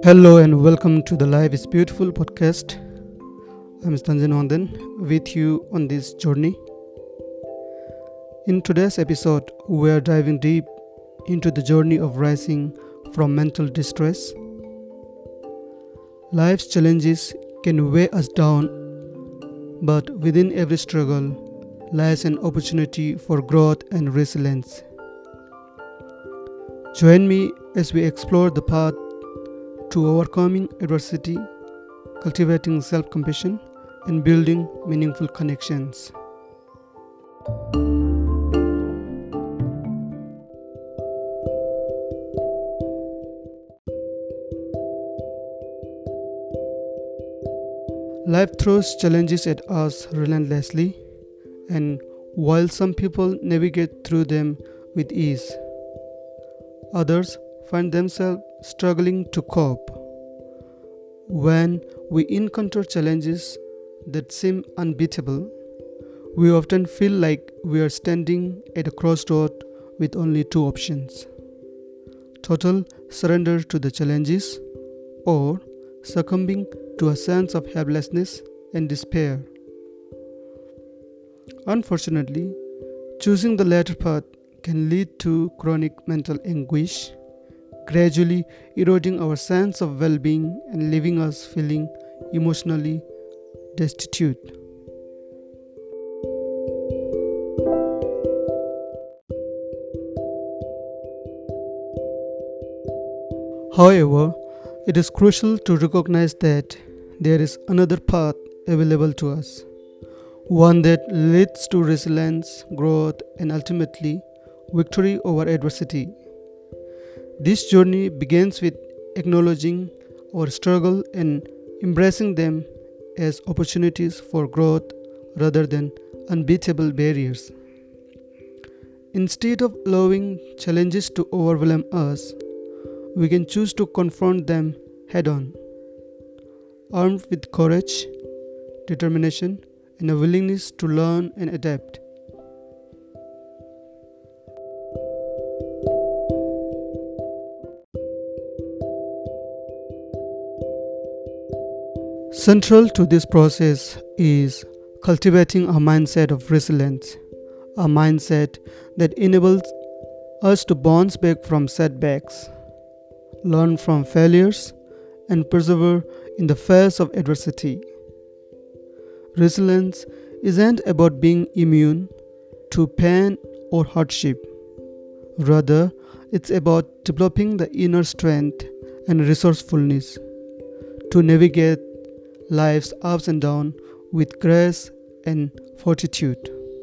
Hello and welcome to the Life is Beautiful podcast. I'm Stanjan Nandan with you on this journey. In today's episode, we are diving deep into the journey of rising from mental distress. Life's challenges can weigh us down, but within every struggle lies an opportunity for growth and resilience. Join me as we explore the path to overcoming adversity, cultivating self compassion, and building meaningful connections. Life throws challenges at us relentlessly, and while some people navigate through them with ease, others find themselves struggling to cope. When we encounter challenges that seem unbeatable, we often feel like we are standing at a crossroad with only two options: total surrender to the challenges or succumbing to a sense of helplessness and despair. Unfortunately, choosing the latter path can lead to chronic mental anguish, gradually eroding our sense of well being and leaving us feeling emotionally destitute. However, it is crucial to recognize that there is another path available to us, one that leads to resilience, growth, and ultimately victory over adversity. This journey begins with acknowledging our struggle and embracing them as opportunities for growth rather than unbeatable barriers. Instead of allowing challenges to overwhelm us, we can choose to confront them head on, armed with courage, determination, and a willingness to learn and adapt. Central to this process is cultivating a mindset of resilience, a mindset that enables us to bounce back from setbacks, learn from failures, and persevere in the face of adversity. Resilience isn't about being immune to pain or hardship. Rather, it's about developing the inner strength and resourcefulness to navigate life's ups and downs with grace and fortitude.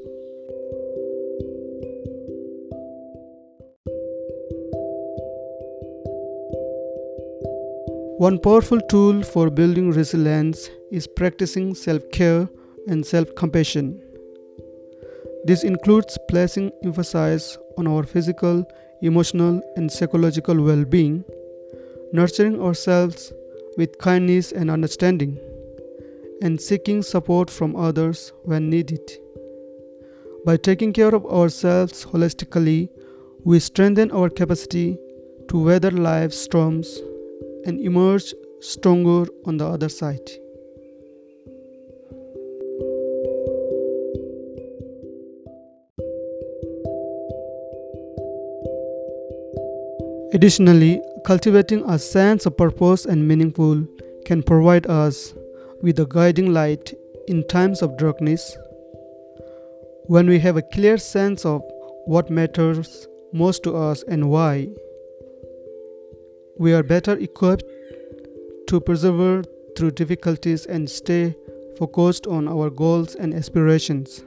One powerful tool for building resilience is practicing self care and self compassion. This includes placing emphasis on our physical, emotional, and psychological well being, nurturing ourselves with kindness and understanding, and seeking support from others when needed. By taking care of ourselves holistically, we strengthen our capacity to weather life's storms and emerge stronger on the other side. Additionally, cultivating a sense of purpose and meaningful can provide us with a guiding light in times of darkness. When we have a clear sense of what matters most to us and why, we are better equipped to persevere through difficulties and stay focused on our goals and aspirations.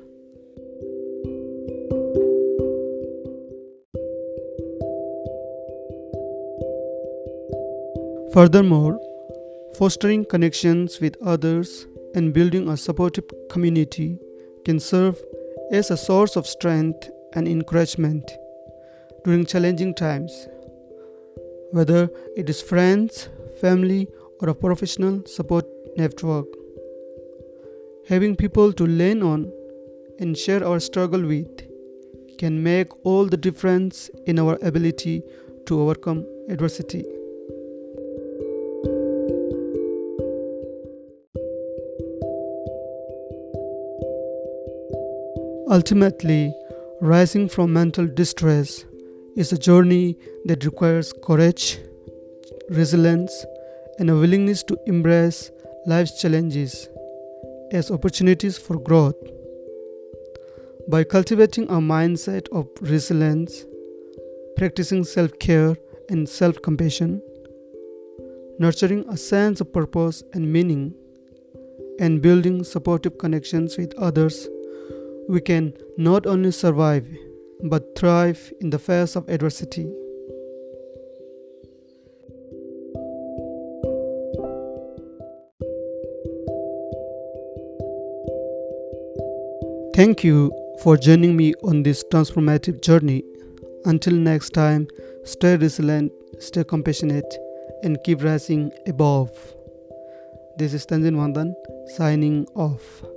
Furthermore, fostering connections with others and building a supportive community can serve as a source of strength and encouragement during challenging times. Whether it is friends, family, or a professional support network, having people to lean on and share our struggle with can make all the difference in our ability to overcome adversity. Ultimately, rising from mental distress is a journey that requires courage, resilience, and a willingness to embrace life's challenges as opportunities for growth. By cultivating a mindset of resilience, practicing self care and self compassion, nurturing a sense of purpose and meaning, and building supportive connections with others, we can not only survive but thrive in the face of adversity. Thank you for joining me on this transformative journey. Until next time, stay resilient, stay compassionate, and keep rising above. This is Tanzin Vandan signing off.